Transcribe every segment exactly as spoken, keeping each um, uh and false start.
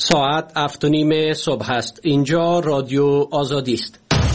ساعت هفت و نیم صبح است. اینجا رادیو آزادی است.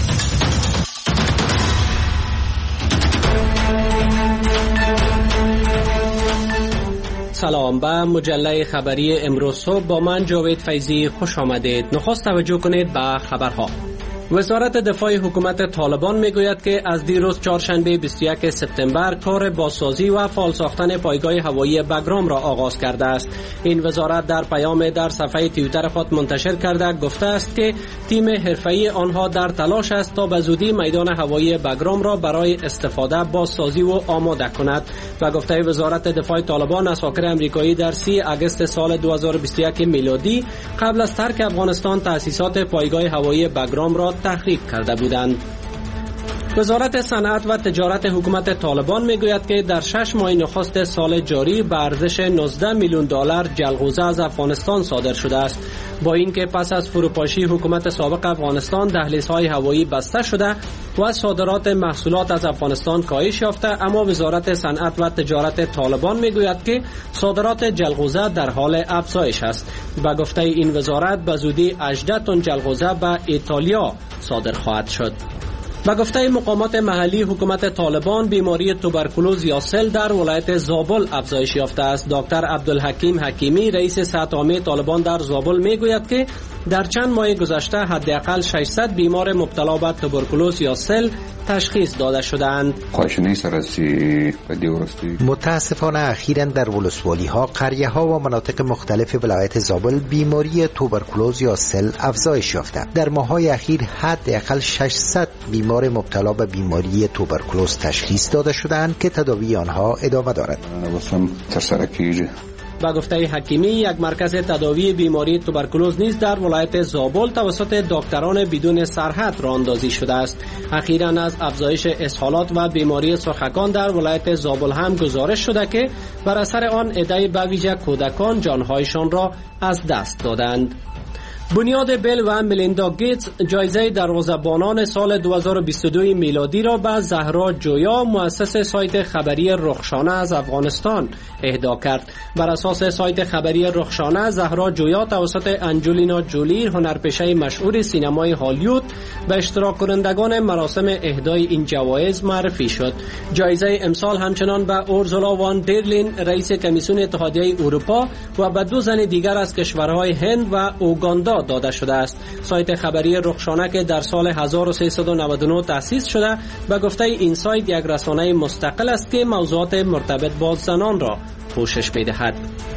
سلام، به مجله خبری امروز صبح با من جاوید فیضی خوش آمدید. نخست توجه کنید به خبرها. وزارت دفاع حکومت طالبان میگوید که از دیروز چهارشنبه بیست و یک سپتامبر کار بازسازی و فعال ساختن پایگاه هوایی بگرام را آغاز کرده است. این وزارت در پیام در صفحه توییتر خود منتشر کرده گفته است که تیم حرفه‌ای آنها در تلاش است تا به زودی میدان هوایی بگرام را برای استفاده بازسازی و آماده کند. و گفته وزارت دفاع طالبان اساکر امریکایی در سی آگوست سال دو هزار و بیست و یک میلادی قبل از ترک افغانستان تأسیسات پایگاه هوایی بگرام را تخریب کرده بودند. وزارت صنعت و تجارت حکومت طالبان میگوید که در شش ماه نخست سال جاری به ارزش نوزده میلیون دلار جلغوزه از افغانستان صادر شده است. با اینکه پس از فروپاشی حکومت سابق افغانستان دهلیزهای هوایی بسته شده و صادرات محصولات از افغانستان کاهش یافته، اما وزارت صنعت و تجارت طالبان میگوید که صادرات جلغوزه در حال افزایش است. به گفته این وزارت به زودی هجده تن جلغوزه به ایتالیا صادر خواهد شد. به گفته مقامات محلی حکومت طالبان بیماری توبرکولوز یا سل در ولایت زابل افزایش یافته است. دکتر عبدالحکیم حکیمی رئیس صحت عامه طالبان در زابل میگوید که در چند ماه گذشته حداقل ششصد بیمار مبتلا به توبرکولوز یا سل تشخیص داده شدند. متاسفانه اخیراً در ولسوالی ها، قریه ها و مناطق مختلف ولایت زابل بیماری توبرکولوز یا سل افزایش یافته. در ماه‌های اخیر حداقل ششصد بیمار مبتلا به بیماری توبرکولوز تشخیص داده شدند که تداوی آنها ادامه دارد. با گفته حکیمی یک مرکز تداوی بیماری توبرکولوز نیز در ولایت زابل توسط دکتران بدون سرحد راه اندازی شده است. اخیراً از افزایش اسهالات و بیماری سرخکان در ولایت زابل هم گزارش شده که بر اثر آن عده‌ای به ویژه کودکان جانهایشان را از دست دادند. بنیاد بیل و ملیندا گیتس جایزه دروازه‌بانان سال دو هزار و بیست و دو میلادی را به زهرا جویا مؤسس سایت خبری رخشانه از افغانستان اهدا کرد. بر اساس سایت خبری رخشانه، زهرا جویا توسط انجلینا جولی هنرپیشه مشهور سینمای هالیوود به اشتراک کنندگان مراسم اهدای این جوایز معرفی شد. جایزه امسال همچنان به اورزولا وان درلین رئیس کمیسیون اتحادیه اروپا و به دو زن دیگر از کشورهای هند و اوگاندا داده شده است. سایت خبری رخشانه که در سال هزار و سیصد و نود و نه تأسیس شده، به گفته این سایت یک رسانه مستقل است که موضوعات مرتبط با زنان را پوشش می‌دهد.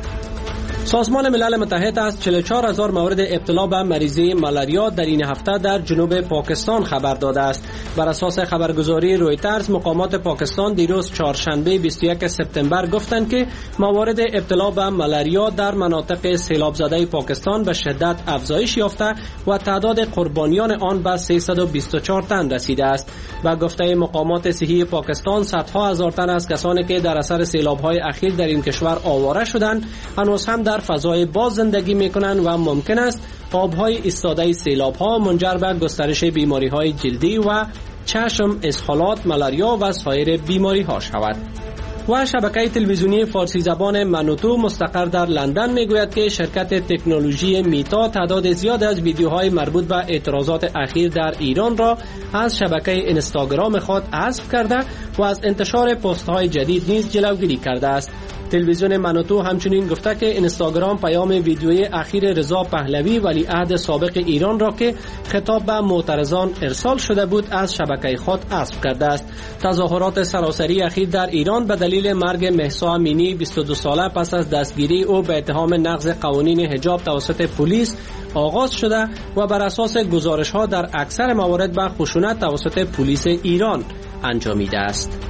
سازمان ملل متحد از چهل و چهار هزار مورد ابتلا به مریضی ملاریا در این هفته در جنوب پاکستان خبر داده است. بر اساس خبرگزاری رویترز، مقامات پاکستان دیروز چهارشنبه بیست و یک سپتامبر گفتند که موارد ابتلا به ملاریا در مناطق سیلاب زده پاکستان به شدت افزایش یافته و تعداد قربانیان آن به سیصد و بیست و چهار تن رسیده است. و گفته مقامات صحی پاکستان، صدها هزار تن از کسانی که در اثر سیلاب‌های اخیر در این کشور آواره شدند هنوز هم در فضای باز زندگی میکنند و ممکن است آبهای ایستاده سیلاب‌ها منجر به گسترش بیماری‌های جلدی و چشم، اسهالات، ملاریا و سایر بیماری‌ها شود. و شبکه تلویزیونی فارسی زبان منوتو مستقر در لندن میگوید که شرکت تکنولوژی میتا تعداد زیاد از ویدیوهای مربوط به اعتراضات اخیر در ایران را از شبکه اینستاگرام خود حذف کرده و از انتشار پست‌های جدید نیز جلوگیری کرده است. تلویزیون منوتو همچنین گفته که اینستاگرام پیام ویدیویی اخیر رضا پهلوی ولیعهد سابق ایران را که خطاب به معترضان ارسال شده بود از شبکه خود حذف کرده است. تظاهرات سراسری اخیر در ایران به دلیل مرگ مهسا امینی بیست و دو ساله پس از دستگیری او به اتهام نقض قوانین حجاب توسط پلیس آغاز شده و بر اساس گزارش‌ها در اکثر موارد به خشونت توسط پلیس ایران انجامیده است.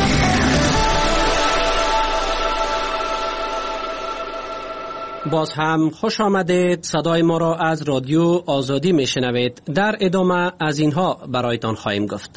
باز هم خوش آمدید. صدای ما را از رادیو آزادی میشنوید. در ادامه از اینها برایتان خواهیم گفت.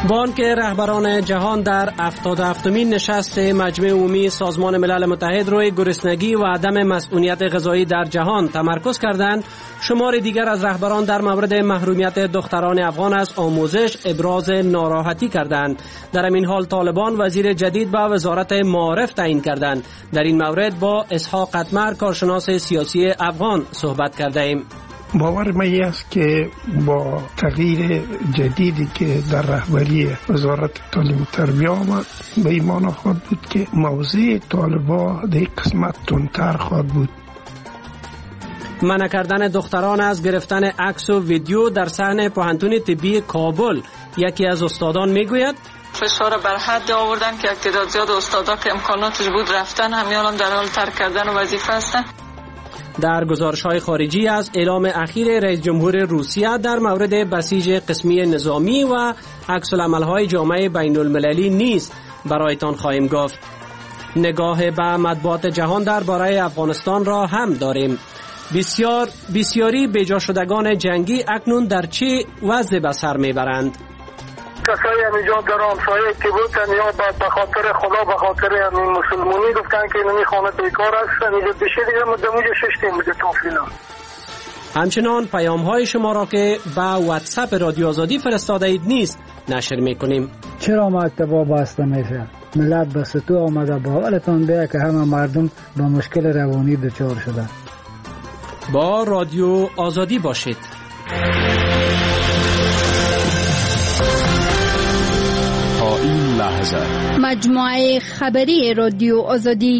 با آنکه رهبران جهان در هفتاد و هفتمین نشست مجمع عمومی سازمان ملل متحد روی گرسنگی و عدم مسئولیت غذایی در جهان تمرکز کردند، شمار دیگر از رهبران در مورد محرومیت دختران افغان از آموزش ابراز ناراحتی کردند. در این حال طالبان وزیر جدید به وزارت معارف تعیین کردند. در این مورد با اسحاق قطمر کارشناس سیاسی افغان صحبت کرده ایم. باور من است که با تغییر جدیدی که در رهبری وزارت تعلیم تربیت آمد به این معنی خواهد بود که موضوع طالبا در یک قسمت تندتر خواهد بود. منع کردن دختران از گرفتن عکس و ویدیو در صحن پوهنتون طبی کابل. یکی از استادان میگوید فشار بر حد آوردن که تعداد زیاد استادا که امکاناتش بود رفتن، همیان هم در حال ترک کردن وظیفه هستن. در گزارش‌های خارجی از اعلام اخیر رئیس جمهور روسیه در مورد بسیج قسمی نظامی و عکس‌العمل‌های جامعه بین‌المللی نیز برایتان خواهیم گفت. نگاه به مطبوعات جهان درباره افغانستان را هم داریم. بسیار بسیاری بیجا شدگان جنگی اکنون در چه وضع به سر میبرند؟ کسایی همینجا در همسایه که بودن یا به خاطر خدا به خاطر همین مسلمانی گفتن که اینمی خانه بیکار هستن، اینجا بشه دیگه مدموجه ششتیم بوده توفینا. همچنان پیام های شما را که با واتساپ رادیو آزادی فرستاده اید نیز نشر میکنیم. چرا مکتبا بسته میشه؟ ملت به ستو آمده، باورتان بیه که همه مردم با مشکل روانی دچار شدن. با رادیو آزادی باشید. تا این لحظه مجموعه خبری رادیو آزادی.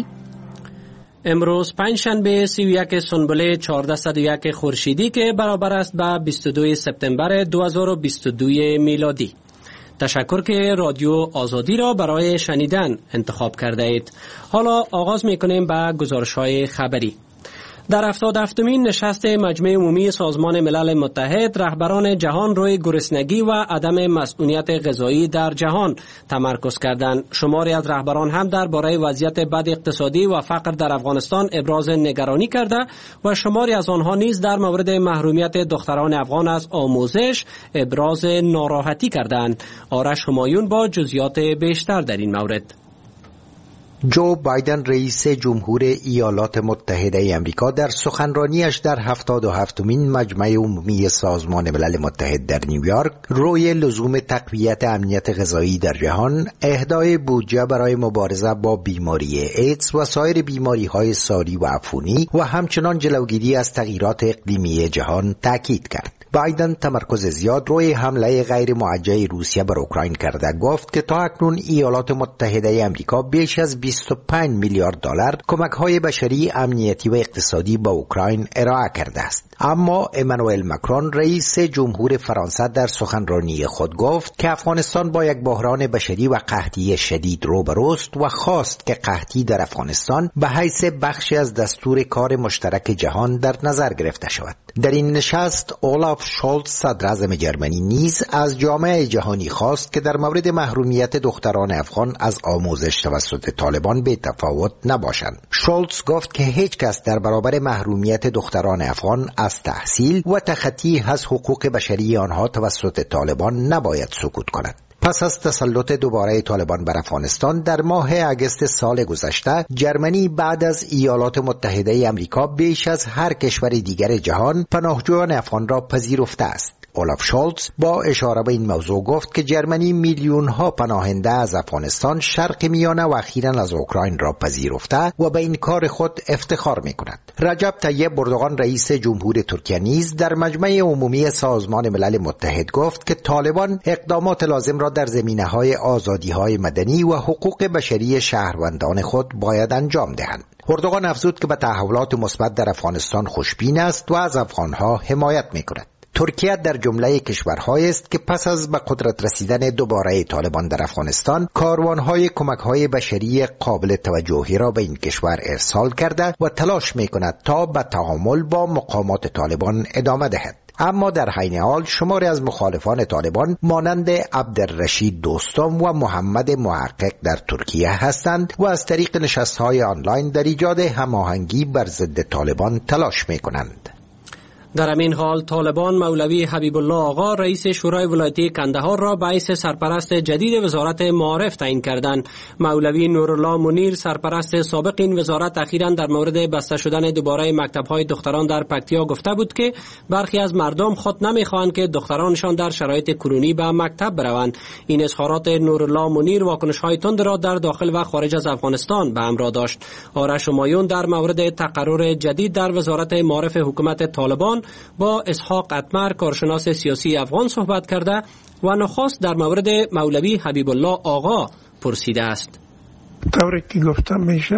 امروز پنجشنبه سی و یک سنبله چهارصد و یک خورشیدی که برابر است با بیست و دو سپتامبر دو هزار و بیست و دو میلادی. تشکر که رادیو آزادی را برای شنیدن انتخاب کرده اید. حالا آغاز میکنیم با گزارش‌های خبری. در هفتاد و هفتمین نشست مجمع عمومی سازمان ملل متحد رهبران جهان روی گرسنگی و عدم مسئولیت غذایی در جهان تمرکز کردند. شماری از رهبران هم درباره وضعیت بد اقتصادی و فقر در افغانستان ابراز نگرانی کرده و شماری از آنها نیز در مورد محرومیت دختران افغان از آموزش ابراز ناراحتی کردند. آرش همایون با جزئیات بیشتر در این مورد. جو بایدن رئیس جمهور ایالات متحده آمریکا در سخنرانیش در هفتاد و هفتمین مجمع عمومی سازمان ملل متحد در نیویورک روی لزوم تقویت امنیت غذایی در جهان، اهدای بودجه برای مبارزه با بیماری ایدز و سایر بیماری‌های ساری و عفونی و همچنان جلوگیری از تغییرات اقلیمی جهان تاکید کرد. بایدن تمرکز زیاد روی حمله غیر موجه روسیه بر اوکراین کرده گفت که تا اکنون ایالات متحده آمریکا بیش از بیست و پنج میلیارد دلار کمک‌های بشری، امنیتی و اقتصادی به اوکراین ارائه کرده است. اما امانوئل ماکرون رئیس جمهور فرانسه در سخنرانی خود گفت که افغانستان با یک بحران بشری و قحطی شدید روبروست و خواست که قحطی در افغانستان به حیث بخشی از دستور کار مشترک جهان در نظر گرفته شود. در این نشست اولاف شولز صدر اعظم جرمنی نیز از جامعه جهانی خواست که در مورد محرومیت دختران افغان از آموزش توسط طالبان به تفاوت نباشند. شولز گفت که هیچ کس در برابر محرومیت دختران افغان از تحصیل و تخطی از حقوق بشری آنها توسط طالبان نباید سکوت کند. پس از تسلط دوباره طالبان بر افغانستان در ماه اگست سال گذشته، جرمنی بعد از ایالات متحده آمریکا بیش از هر کشور دیگر جهان پناهجویان افغان را پذیرفته است. اولاف شولز با اشاره به این موضوع گفت که جرمنی میلیون ها پناهنده از افغانستان، شرق میانه و اخیراً از اوکراین را پذیرفته و به این کار خود افتخار می کند. رجب طیب اردوغان رئیس جمهور ترکیه نیز در مجمع عمومی سازمان ملل متحد گفت که طالبان اقدامات لازم را در زمینه‌های آزادی‌های مدنی و حقوق بشری شهروندان خود باید انجام دهند. اردوغان افزود که به تحولات مثبت در افغانستان خوشبین است و از افغان‌ها حمایت می‌کند. ترکیه در جمله کشورهایی است که پس از به قدرت رسیدن دوباره طالبان در افغانستان کاروانهای کمک‌های بشری قابل توجهی را به این کشور ارسال کرده و تلاش می‌کند تا به تعامل با مقامات طالبان ادامه دهد. اما در حین حال شماری از مخالفان طالبان مانند عبدالرشید دوستم و محمد محقق در ترکیه هستند و از طریق نشست‌های آنلاین در ایجاد هماهنگی بر ضد طالبان تلاش می‌کنند. در همین حال طالبان مولوی حبیب الله آقا رئیس شورای ولایتی کندهار را به حیث سرپرست جدید وزارت معارف تعیین کردند. مولوی نورالله منیر سرپرست سابق این وزارت اخیراً در مورد بسته شدن دوباره مکتب‌های دختران در پکتیا گفته بود که برخی از مردم خود نمی‌خواهند که دخترانشان در شرایط کنونی به مکتب بروند. این اظهارات نورالله منیر واکنش‌های تند را در داخل و خارج از افغانستان به همراه داشت. آرش همایون در مورد تقرر جدید در وزارت معارف حکومت طالبان با اسحاق اتمر کارشناس سیاسی افغان صحبت کرده و نخست در مورد مولوی حبیب الله آقا پرسیده است. طوری که گفتم میشه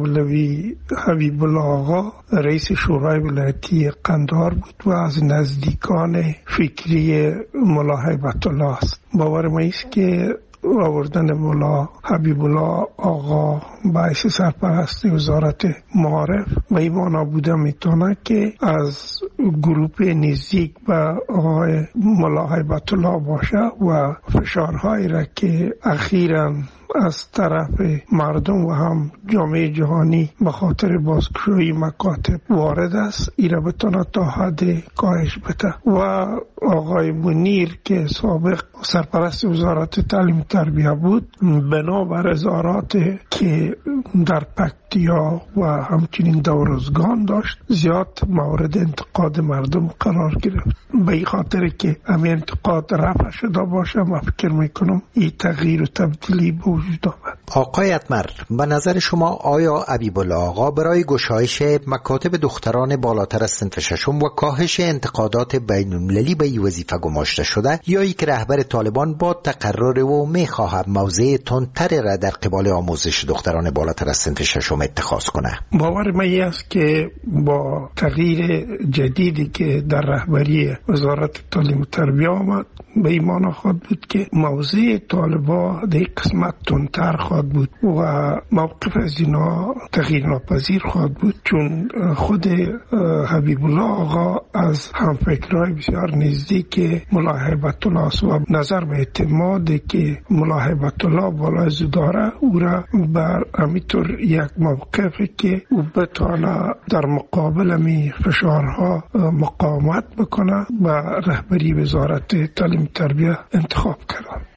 مولوی حبیب الله آقا رئیس شورای ولایتی قندهار بود و از نزدیکان فکری ملا هیبت الله است. باور ما است که آوردن مولا حبیب الله آقا باعث سرپرست وزارت معارف و ایمانا بوده میتونه که از گروپ نزدیک به آقای مولا هیبت الله باشه و فشارهایی را که اخیراً از طرف مردم و هم جامعه جهانی به خاطر بازگشایی مکاتب وارد است ایره بتونه تا حد کاهش بده. و آقای منیر که سابق سرپرست وزارت تعلیم تربیه بود بنابر اظهارات که در پکتیا و همچنین دورزگان داشت زیاد مورد انتقاد مردم قرار گرفت. به این خاطر که همین انتقاد رفع شده باشه من فکر میکنم این تغییر و تبدیلی به وجود آمد. آقای اتمر، به نظر شما آیا حبیب الله آقا برای گشایش مکاتب دختران بالاتر از صنف ششم و کاهش انتقادات بین المللی به این وظیفه گماشته شده یا ای که رهبر طالبان با تقرر و میخواهد موضع تندتر را در قبال آموزش دختران بالاتر از صنف ششم اتخاذ کنه؟ باور من است که با تغییر جدیدی که در رهبری وزارت تعلیم و تربیه آمد به ایمان خواهد بود که موضع طالبا در قسمت تندتر خواهد بود و موقف از اینا تغییر ناپذیر خواهد بود، چون خود حبیب الله آقا از همفکرهای بسیار نزدیک ملا هیبت الله است و نظر به اعتماد که ملا هیبت الله بالای داره او را بر همینطور یک موقفی که او بتانه در مقابل می فشارها مقاومت بکنه و رهبری وزارت تعلیم تربیه انتخاب کردن.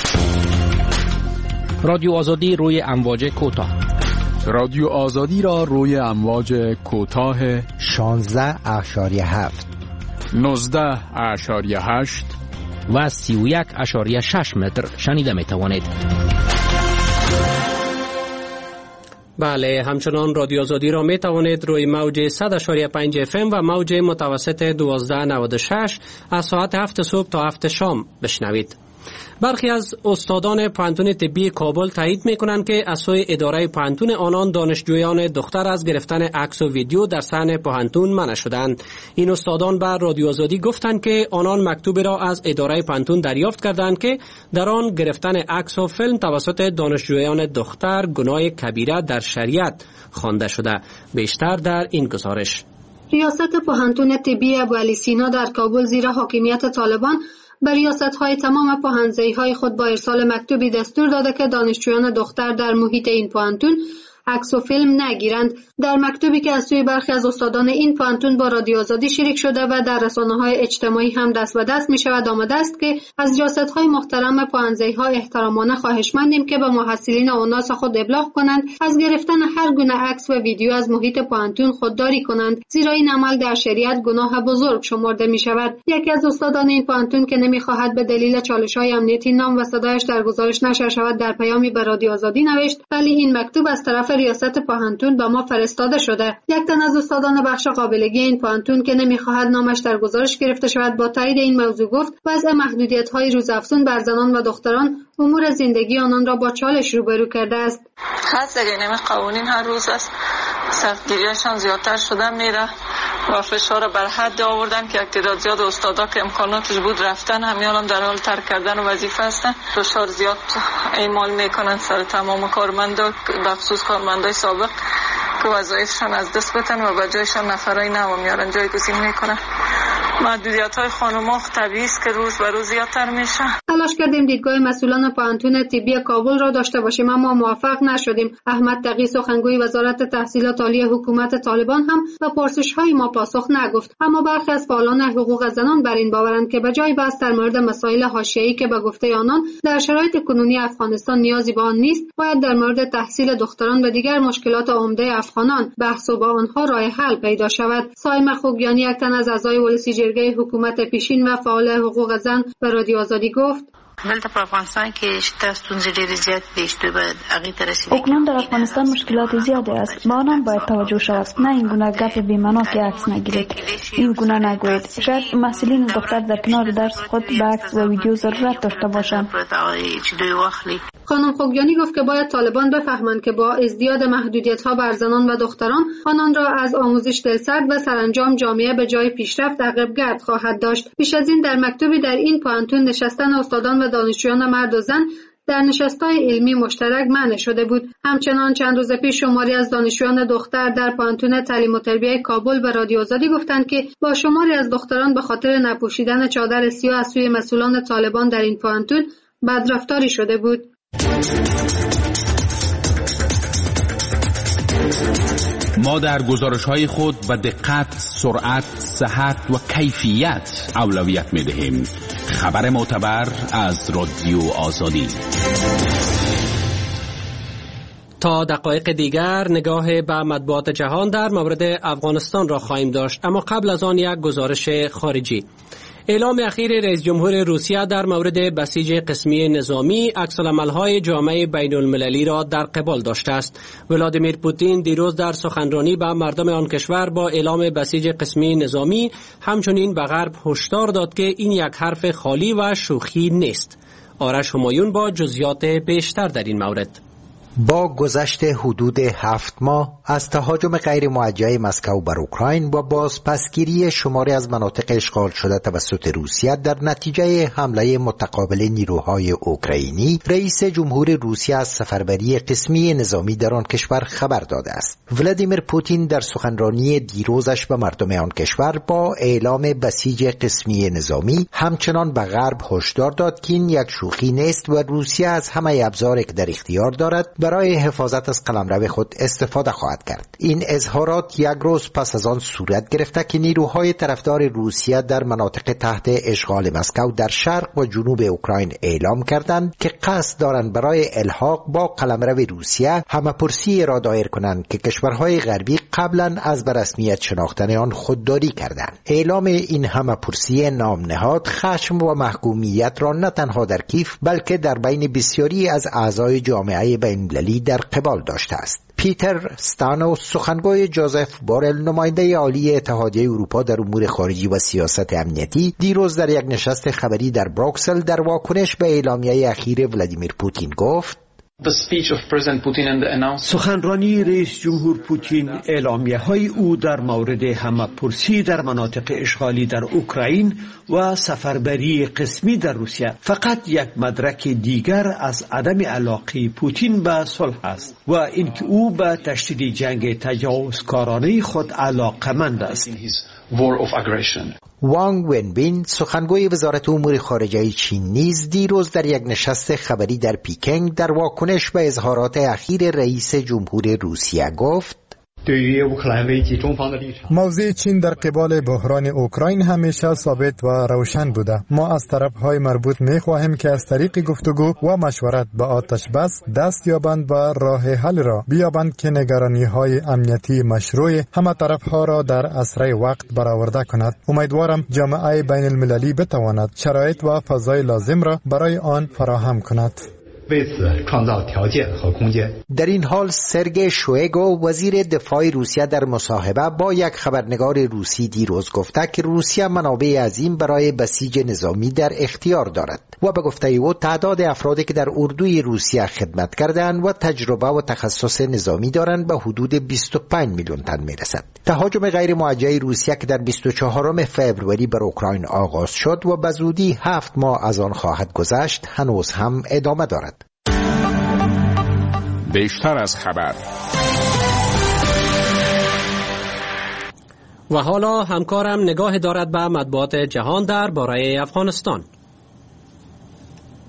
رادیو آزادی روی امواج کوتاه. رادیو آزادی را روی امواج کوتاه شانزده اشاریه هفت نوزده اشاریه هشت و سی و یک اشاریه شش متر شنیده می توانید. بله، همچنان رادیو آزادی را می توانید روی موج صد اشاریه پنج اف ام و موج متوسط دوازده نود و شش از ساعت هفت صبح تا هفت شام بشنوید. برخی از استادان پوهنتون طبی کابل تایید می‌کنند که از سوی اداره پوهنتون آنان دانشجویان دختر از گرفتن عکس و ویدیو در صحن پوهنتون منع شدند. این استادان بر رادیو آزادی گفتند که آنان مکتوبی را از اداره پوهنتون دریافت کردند که در آن گرفتن عکس و فیلم توسط دانشجویان دختر گناه کبیره در شریعت خوانده شده. بیشتر در این گزارش. ریاست پوهنتون طبی ابوعلی سینا در کابل زیر حاکمیت طالبان به ریاست‌های تمام پوهنځی‌های خود با ارسال مکتوبی دستور داده که دانشجویان دختر در محیط این پوهنتون عکس و فیلم نگیرند. در مکتوبی که از سوی برخی از استادان این پوهنتون با رادیو آزادی شریک شده و در رسانه‌های اجتماعی هم دست به دست می‌شود آمده است که از ریاست‌های محترم پوهنځی‌ها احترامانه خواهشمندیم که به محصلین و اناس خود ابلاغ کنند از گرفتن هر گونه عکس و ویدیو از محیط پوهنتون خودداری کنند، زیرا این عمل در شریعت گناه بزرگ شمرده می‌شود. یکی از استادان این پوهنتون که نمی‌خواهد به دلیل چالش‌های امنیتی نام و صدایش در گزارش نشر شود در پیامی به رادیو آزادی نوشت: ولی این مکتوب از طرف ریاست پوهنتون به ما فرستاده شده. یک تن از استادان بخش قابلگی این پوهنتون که نمیخواهد نامش در گزارش گرفته شود با تایید این موضوع گفت وضع محدودیت‌های روزافزون بر زنان و دختران امور زندگی آنان را با چالش روبرو کرده است. حد زدن قوانین هر روز است، سختگیریشان زیادتر شده میره و فشار بر حد آوردن که تعداد زیاد استادا که امکاناتش بود رفتن، همیان در حال ترک کردن وظیفه هستن. فشار زیاد اعمال میکنن سر تمام کارمندا، بخصوص کارمندای سابق که وظایفشان از دست بدن و به جایشان نفرای نو میارن جایگزین میکنن. محدودیت‌های خانم‌ها طبیعی است که روز به روز زیادتر میشه. تلاش کردیم دیدگاه مسئولان پوهنتون طبی کابل را داشته باشیم اما موفق نشدیم. احمد تقی سخنگوی وزارت تحصیلات عالی حکومت طالبان هم به پرسش‌های ما پاسخ نگفت، اما برخی از فعالان حقوق زنان بر این باورند که به جای بحث در مورد مسائل حاشیه‌ای که به گفته آنان در شرایط کنونی افغانستان نیازی به آن نیست، باید در مورد تحصیل دختران و دیگر مشکلات عمده افغانان بحث و با آنها راه حل پیدا شود. سایمه خوگیانی، یک تن از اعضای ولسی جرگه حکومت پیشین و فعال حقوق زن، به رادیو آزادی گفت: دلته په افغانستان کې شته ستونزې ډېرې زیات دي چې باید هغې ته رسیدګي. اکنون در افغانستان مشکلات زیادی است، با آنان باید توجه شود، نه این گونه گپ بی‌معنا که عکس نگیرید. این گونه نگویید. شاید محصلین دختر در کنار درس خود به عکس و ویدیو ضرورت داشته باشند. خانم خوگیانی گفت که باید طالبان بفهمند که با ازدیاد محدودیت‌ها بر زنان و دختران آنان را از آموزش دلسرد و سرانجام جامعه به جای پیشرفت عقب‌گرد خواهد داشت. پیش از این در مکتوبی در این پوهنتون نشستن استادان و دانشجویان مرد و زن در نشست‌های علمی مشترک منع شده بود. همچنان چند روز پیش شماری از دانشجویان دختر در پوهنتون تعلیم و تربیت کابل به رادیو آزادی گفتند که با شماری از دختران به خاطر نپوشیدن چادر سیاه از سوی مسئولان طالبان در این پوهنتون بدرفتاری شده بود. ما در گزارش‌های خود به دقت، سرعت، صحت و کیفیت اولویت می‌دهیم. خبر معتبر از رادیو آزادی. تا دقایق دیگر نگاه به مطبوعات جهان در مورد افغانستان را خواهیم داشت، اما قبل از آن یک گزارش خارجی. اعلام اخیر رئیس جمهور روسیه در مورد بسیج قسمی نظامی عکس‌العمل‌های جامعه بین‌المللی را در قبال داشته است. ولادیمیر پوتین دیروز در سخنرانی به مردم آن کشور با اعلام بسیج قسمی نظامی همچنین به غرب هشدار داد که این یک حرف خالی و شوخی نیست. آرش همایون با جزئیات بیشتر در این مورد. با گذشت حدود هفت ماه از تهاجم غیر موجه مسکو بر اوکراین و بازپسگیری شماری از مناطق اشغال شده توسط روسیه در نتیجه حمله متقابل نیروهای اوکراینی، رئیس جمهور روسیه از سفربری قسمی نظامی در آن کشور خبر داده است. ولادیمیر پوتین در سخنرانی دیروزش به مردم آن کشور با اعلام بسیج قسمی نظامی همچنان به غرب هشدار داد که این یک شوخی نیست و روسیه از همه ابزاری که در اختیار دارد برای حفاظت از قلمرو خود استفاده خواهد کرد. این اظهارات یک روز پس از آن صورت گرفته که نیروهای طرفدار روسیه در مناطق تحت اشغال مسکو در شرق و جنوب اوکراین اعلام کردند که قصد دارند برای الحاق با قلمرو روسیه همه‌پرسی را دایر کنند که کشورهای غربی قبلا از به رسمیت شناختن آن خودداری کردند. اعلام این همه‌پرسی نام نهاد خشم و محکومیت را نه تنها در کیف بلکه در بین بسیاری از اعضای جامعه بین‌المللی در قبال داشته است. پیتر ستانو، سخنگوی جوزف بورل، نماینده عالی اتحادیه اروپا در امور خارجی و سیاست امنیتی، دیروز در یک نشست خبری در بروکسل در واکنش به اعلامیه اخیر ولادیمیر پوتین گفت: سخنرانی رئیس جمهور پوتین، اعلامیه های او در مورد همه‌پرسی در مناطق اشغالی در اوکراین و سفربری قسمی در روسیه فقط یک مدرک دیگر از عدم علاقه پوتین به صلح است و اینکه او به تشدید جنگ تجاوزکارانه خود علاقه‌مند است. وانگ ونبین، سخنگوی وزارت امور خارجه چین، نیز دیروز در یک نشست خبری در پیکنگ در واکنش به اظهارات اخیر رئیس جمهور روسیه گفت: موضع چین در قبال بحران اوکراین همیشه ثابت و روشن بوده. ما از طرفهای مربوط می خواهیم که از طریق گفتگو و مشورت به آتش بس دست یابند و راه حل را بیابند که نگرانی های امنیتی مشروع همه طرفها را در اسرع وقت برآورده کند. امیدوارم جامعه بین المللی بتواند شرایط و فضای لازم را برای آن فراهم کند. در این حال سرگئی شویگو، وزیر دفاع روسیه، در مصاحبه با یک خبرنگار روسی دیروز گفته که روسیه منابع عظیم برای بسیج نظامی در اختیار دارد و به گفته او تعداد افرادی که در اردوی روسیه خدمت کردند و تجربه و تخصص نظامی دارند به حدود بیست و پنج میلیون تن میرسد. تهاجم غیر موجه روسیه که در بیست و چهارم فوریه بر اوکراین آغاز شد و به زودی هفت ماه از آن خواهد گذشت، هنوز هم ادامه دارد. بیشتر از خبر. و حالا همکارم نگاه دارد به مطبوعات جهان در باره افغانستان.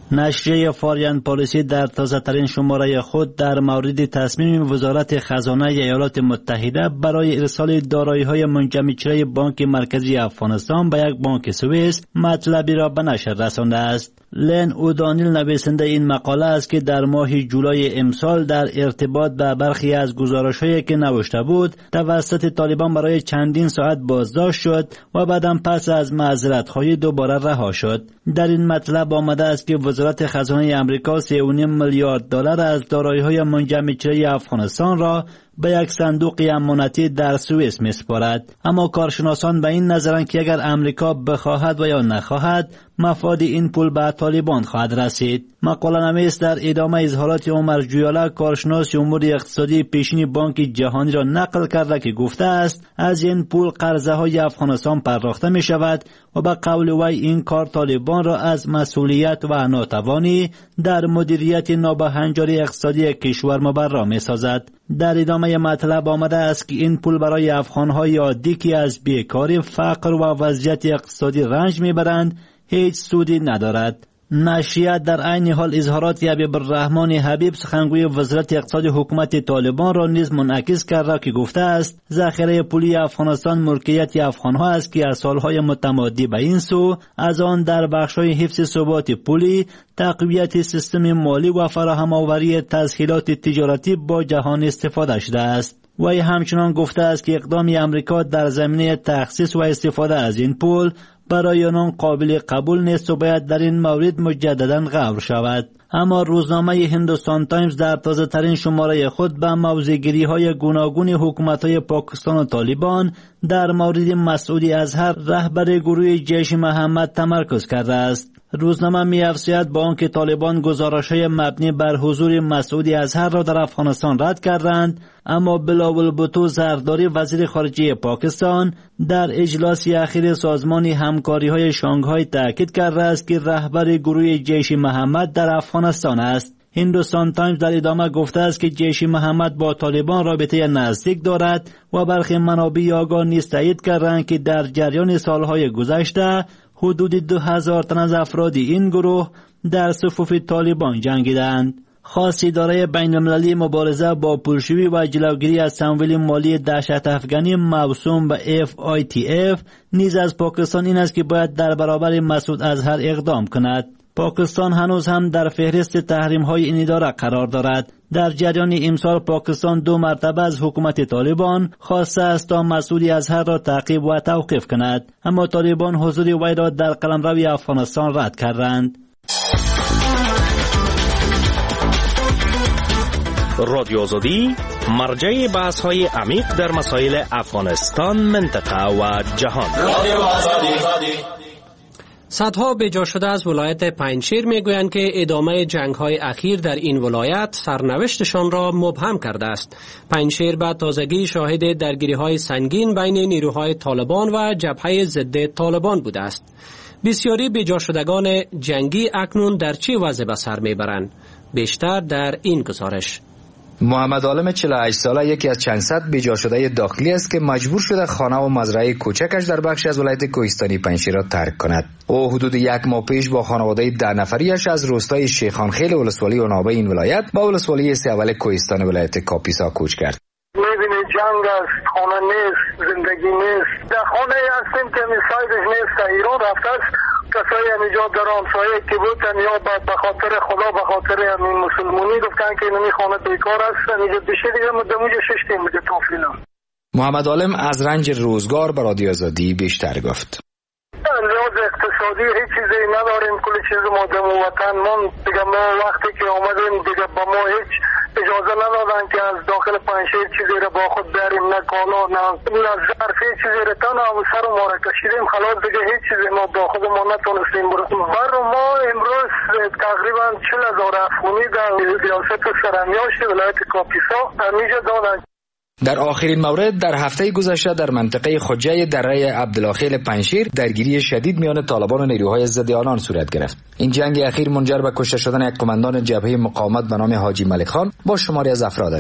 نشریه فارین پالیسی در تازه‌ترین شماره خود در مورد تصمیم وزارت خزانه ایالات متحده برای ارسال دارایی‌های منجمدشده بانک مرکزی افغانستان به یک بانک سوئیس مطلبی را به نشر رسانده است. لن اودانیل نویسنده این مقاله است که در ماه جولای امسال در ارتباط به برخی از گزارش‌هایی که نوشته بود توسط طالبان برای چندین ساعت بازداشت شد و بعداً پس از معذرت‌خواهی دوباره رها شد. در این مطلب آمده است که وزارت خزانه آمریکا سه و نیم میلیارد دلار از دارایی‌های منجمدشده افغانستان را به یک صندوق امانتی در سوئیس می‌سپارد. اما کارشناسان به این نظرند که اگر امریکا بخواهد و یا نخواهد مفاد این پول به طالبان خواهد رسید. مقاله نویس در ادامه اظهارات عمر جویالا کارشناس امور اقتصادی پیشین بانک جهانی را نقل کرده که گفته است از این پول قرضه های افغانستان پرداخته می شود و به قول وی این کار طالبان را از مسئولیت و ناتوانی در مدیریت نابهنجاری اقتصادی کشور مبرا می سازد. در ادامه مطلب آمده است که این پول برای افغان‌های عادی که از بیکاری، فقر و وضعیت اقتصادی رنج میبرند هیچ سودی ندارد. نشریه در عین حال اظهارات حبیب الرحمن حبیب سخنگوی وزارت اقتصاد حکومت طالبان را نیز منعکس کرده که گفته است ذخیره پولی افغانستان ملکیت افغان‌ها است که از سالهای متمادی به این سو از آن در بخش‌های حفظ ثبات پولی، تقویت سیستم مالی و فراهم آوری تسهیلات تجارتی با جهان استفاده شده است. وی همچنان گفته است که اقدام امریکا در زمینه تخصیص و استفاده از این پول برای آنان قابل قبول نیست و باید در این مورد مجددا غور شود. اما روزنامه هندوستان تایمز در تازه ترین شماره خود به موضع‌گیری های گوناگون حکومت های پاکستان و طالبان در مورد مسعود اظهر رهبر گروه جیش محمد تمرکز کرده است. روزنامه می‌افزاید با آنکه طالبان گزارش‌های مبنی بر حضور مسعود اظهر را در افغانستان رد کردند، اما بلاول بھٹو زرداری وزیر خارجه پاکستان در اجلاس اخیر سازمان همکاری‌های شانگهای تاکید کرده است که رهبر گروه جیش محمد در افغانستان است. هندوستان تایمز در ادامه گفته است که جیش محمد با طالبان رابطه نزدیک دارد و برخی منابع آگاه نیز تایید کردند که در جریان سالهای گذشته حدود دو هزار تن از افراد این گروه در صفوف طالبان جنگیدند. خاص اداره بین‌المللی مبارزه با پولشویی و جلوگیری از تمویل مالی دهشت افغانی موسوم به اف آی تی اف نیز از پاکستان این است که باید در برابر مسعود اظهر اقدام کند. پاکستان هنوز هم در فهرست تحریم‌های این اداره قرار دارد. در جریان امسال پاکستان دو مرتبه از حکومت طالبان خواسته است تا مسعود اظهر را تعقیب و توقیف کند، اما طالبان حضور وی را در قلمرو افغانستان رد کردند. رادیو آزادی مرجع بحث‌های عمیق در مسائل افغانستان، منطقه و جهان. رادیو آزادی. صدها بجا شده از ولایت پنجشیر میگویند که ادامه جنگ‌های اخیر در این ولایت سرنوشتشان را مبهم کرده است. پنجشیر به تازگی شاهد درگیری‌های سنگین بین نیروهای طالبان و جبهه ضد طالبان بوده است. بسیاری بجا شدگان جنگی اکنون در چه وضع به سر میبرند؟ بیشتر در این گزارش. محمد عالم چهل و هشت ساله یکی از چند صد بیجا شده داخلی است که مجبور شده خانه و مزرعه کوچکش در بخشی از ولایت کوهستانی پنجشیر را ترک کند. او حدود یک ماه پیش با خانواده ده نفریش از روستای شیخانخیل ولسوالی عنابه این ولایت با ولسوالی سیاول کوهستان ولایت کاپیسا کوچ کرد. می‌بینی جنگ است، خانه نیست، زندگی نیست. در خانه هستیم که میسایدش نیست، ایران رفته است. کسایی همینجا در همسایه که بودن یا به خاطر خدا به خاطر همین مسلمانی گفتن که اینمی خانه بیکار است، اینجا بشه دیگه مدموجه ششتیم بوده توفینا. محمد عالم از رنج روزگار به رادیو آزادی بیشتر گفت. لحاظ اقتصادی هیچ چیزی نداریم، کلی چیز ما در وطن من دیگه ما وقتی که آمدیم دیگه با ما هیچ اجازه ندادن که از داخل پنجشیر چیزی را با خود بریم، نه کالا نه نه ظرفی چیزی را تا نه سر ما را کشیدیم، خلاص دیگه هیچ چیزی ما با خود ما نتونستیم بریم. بر ما امروز تقریبا چهل هزار افغانی در ریاست سرمیاشت ولایت کاپیسا همیشه دادن. در آخرین مورد در هفته گذشته در منطقه خجه دره عبدالخیل پنجشیر درگیری شدید میان طالبان و نیروهای ضد آنان صورت گرفت. این جنگ اخیر منجر به کشته شدن یک قماندان جبهه مقاومت به نام حاجی ملک خان با شماری از افرادش شد.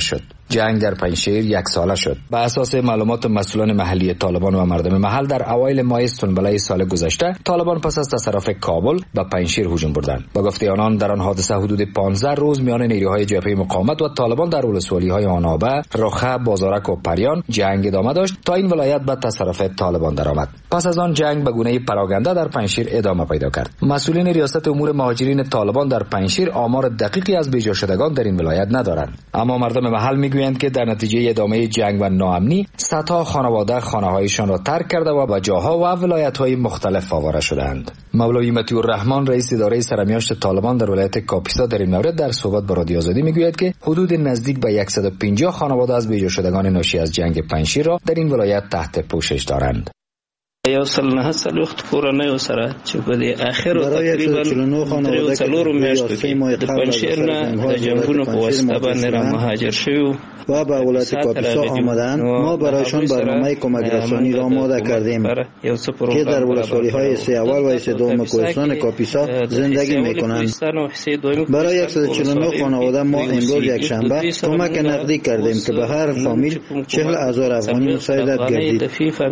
جنگ در پنجشیر یک ساله شد. بر اساس معلومات مسئولان محلی طالبان و مردم محل در اوایل ماه سنبله سال گذشته طالبان پس از تصرف کابل به پنجشیر هجوم بردند. با گفته آنان در آن حادثه حدود پانزده روز میان نیروهای جبهه مقاومت و طالبان در ولسوالی‌های آنابه، رخه، بازارک و پریان جنگ ادامه داشت تا این ولایت به تصرف طالبان درآمد. پس از آن جنگ به گونه پراگنده در پنجشیر ادامه پیدا کرد. مسئولین ریاست امور مهاجرین طالبان در پنجشیر آمار دقیقی از بیجا شدگان در این ولایت ندارند، اما مردم محل میگویند که در نتیجه ادامه جنگ و ناامنی صدها خانواده خانه‌هایشان را ترک کرده و به جاها و ولایت‌های مختلف آواره شدند. مولوی مطیع الرحمن رئیس اداره سرمیاشت طالبان در ولایت کاپیسا در این مورد در صحبت با رادیو آزادی میگوید که حدود نزدیک به صد و پنجاه خانواده از بیجا شدگان ناشی از جنگ پنجشیر را در این ولایت تحت پوشش دارند. یو سل نه سل وخت کورنۍ سره چې په دې اخر تقریبا درې څلور میاشتو کې د پنجشیر نه د جنگونو په واسطه باندې را مهاجر شوي و به ولایت کاپیسا آمدند. ما برایشان برنامه کمک رسانی را آماده کردیم که در ولسوالی‌های سه اول و سه دوم کوهستان کاپیسا زندگی می‌کنند. برای صد و چهل و نه خانواده ما امروز یک شنبه کمک نقدی کردیم که به هر فامیل چهل هزار افغانی مساعدت گردید.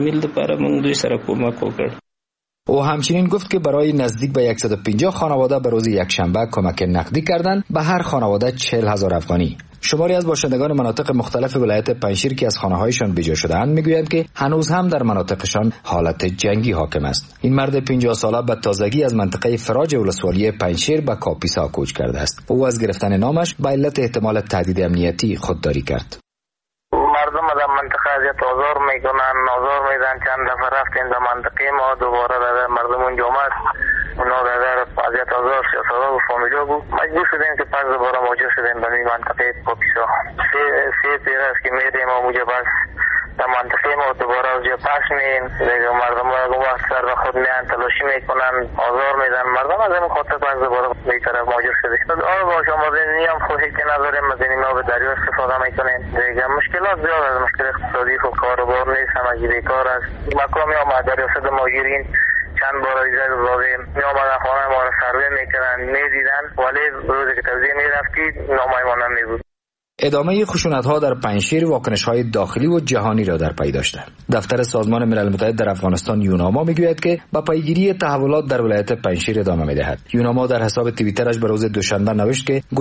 او همچنین گفت که برای نزدیک به صد و پنجاه خانواده به روز یکشنبه کمک نقدی کردند، به هر خانواده چهل هزار افغانی. شماری از باشندگان مناطق مختلف ولایت پنجشیر که از خانه‌هایشان بیجا شده‌اند میگویند که هنوز هم در مناطقشان حالت جنگی حاکم است. این مرد پنجاه ساله به تازگی از منطقه فراج ولسوالی پنجشیر به کاپیسا کوچ کرده است. او از گرفتن نامش به علت احتمال تهدید امنیتی خودداری کرد. مردم در منطقه اذیت آزار میکنن، آزار میدن. چند دفعه رفتیم در منطقه ما، دوباره در مردم اونجا آمد، اونا در اذیت آزار سیاست‌ها و فامیلا بود. مجبور شدیم که پس دوباره مهاجر شدیم به این منطقه کاپیسا. سه سه پیره است که میریم و اونجا بس در منطقه ما دوباره اونجا پس مییم. دیگه مردم ها سر به خود میان تلاشی میکنن، آزار میدن. مردم از این خاطر پس دوباره به طرف مهاجر شدیم. آره با شما دینی هم خواهی که نداریم، از این ما به دریا استفاده میکنیم. دیگه مشکلات زیاد از مشکل اقتصادی و کاروبار نیست، همگی بیکار است. مقامی آمد در ریاست مهاجرین چند بار عریضه دادیم، می آمدن خانه ما را سروی میکنن، میدیدن، ولی روزی که توزیع میرفتید نامه ما نمیبود. ادامه خشونت‌ها در پنجشیر واکنش‌های داخلی و جهانی را در پی داشته. دفتر سازمان ملل متحد در افغانستان یوناما میگوید که با پیگیری تحولات در ولایت پنجشیر ادامه می‌دهد. یوناما در حساب توییترش به روز دوشنبه نوشت که